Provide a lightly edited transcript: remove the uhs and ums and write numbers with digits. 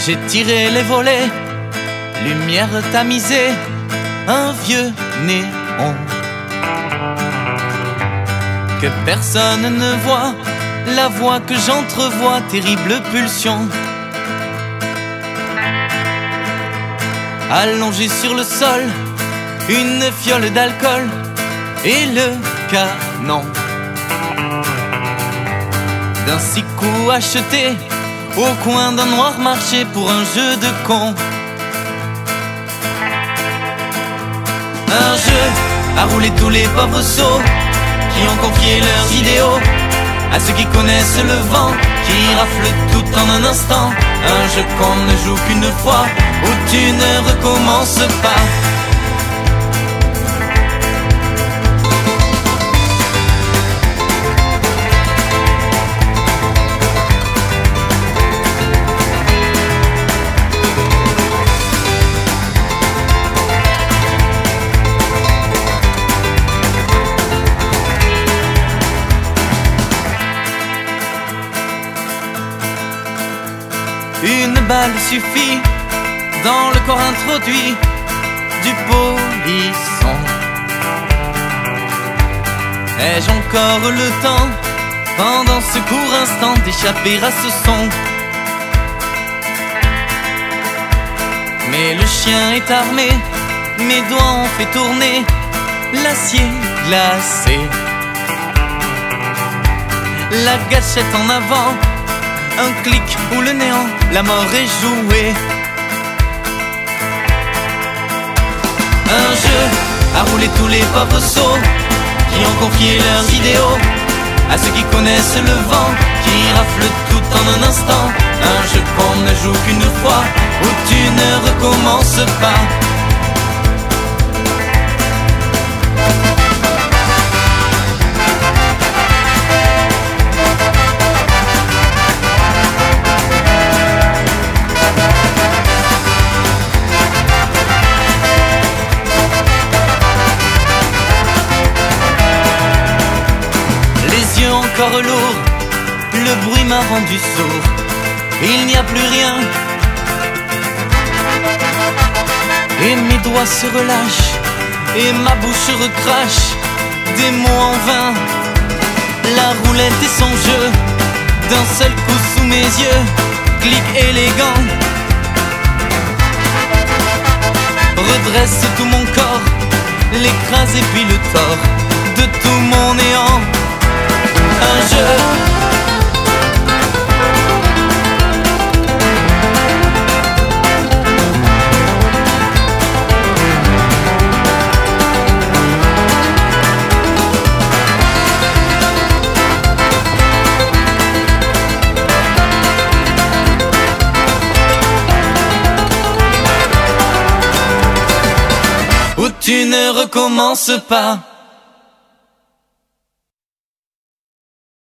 J'ai tiré les volets, lumière tamisée, un vieux néon que personne ne voit, la voix que j'entrevois, terrible pulsion. Allongé sur le sol, une fiole d'alcool et le canon d'un 6 coups acheté au coin d'un noir marché pour un jeu de con. Un jeu à rouler tous les pauvres sots qui ont confié leurs idéaux à ceux qui connaissent le vent, qui rafle tout en un instant. Un jeu qu'on ne joue qu'une fois, où tu ne recommences pas. Une balle suffit dans le corps introduit du polisson. Ai-je encore le temps, pendant ce court instant, d'échapper à ce son? Mais le chien est armé, mes doigts ont fait tourner l'acier glacé. La gâchette en avant, un clic ou le néant, la mort est jouée. Un jeu à rouler tous les pauvres sots qui ont confié leurs idéaux à ceux qui connaissent le vent, qui rafle tout en un instant. Un jeu qu'on ne joue qu'une fois, où tu ne recommences pas. Encore lourd, le bruit m'a rendu sourd. Il n'y a plus rien et mes doigts se relâchent et ma bouche recrache des mots en vain. La roulette est son jeu, d'un seul coup sous mes yeux, clic élégant redresse tout mon corps, l'écrase et puis le tord de tout mon néant. Un jeu où tu ne recommences pas.